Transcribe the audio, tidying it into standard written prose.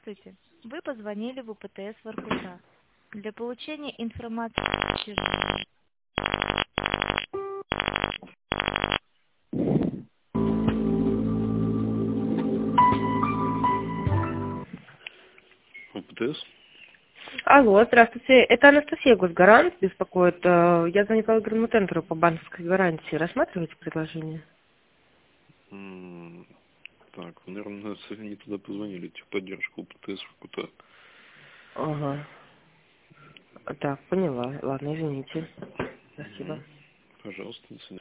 Здравствуйте. Вы позвонили в УПТС Воркута. Для получения информации... ОПТС? Алло, здравствуйте. Это Анастасия Госгарант беспокоит. Я звоню по игровому тендеру по банковской гарантии. Рассматриваете предложение? Так, вы, наверное, не туда позвонили, техподдержку ОПТС Воркута. Ага. Так, поняла. Ладно, извините. Спасибо. Пожалуйста, до свидания.